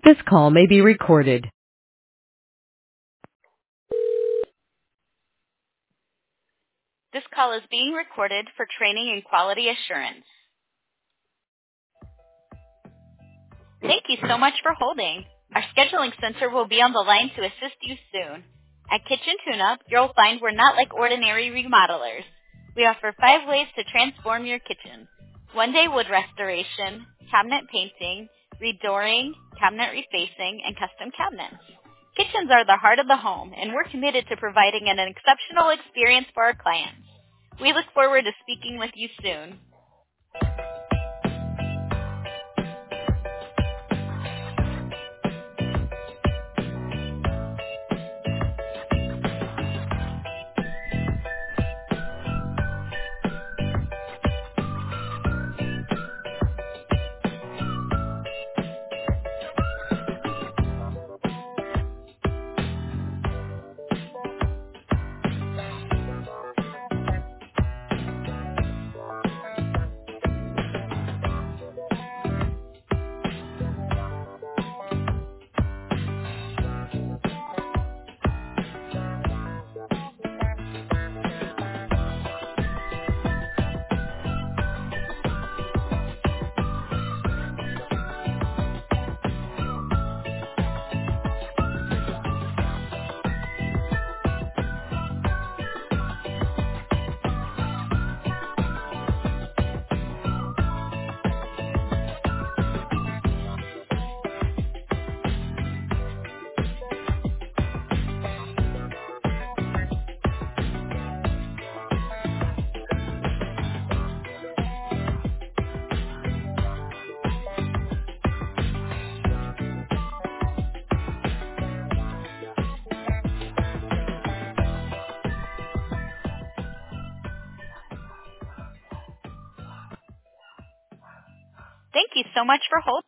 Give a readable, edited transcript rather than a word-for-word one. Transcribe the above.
This call may be recorded. This call is being recorded for training and quality assurance. Thank you so much for holding. Our scheduling center will be on the line to assist you soon. At Kitchen Tune-Up, you'll find we're not like ordinary remodelers. We offer 5 ways to transform your kitchen. One-day wood restoration, cabinet painting, redooring, cabinet refacing, and custom cabinets. Kitchens are the heart of the home, and we're committed to providing an exceptional experience for our clients. We look forward to speaking with you soon. Thank you so much for holding.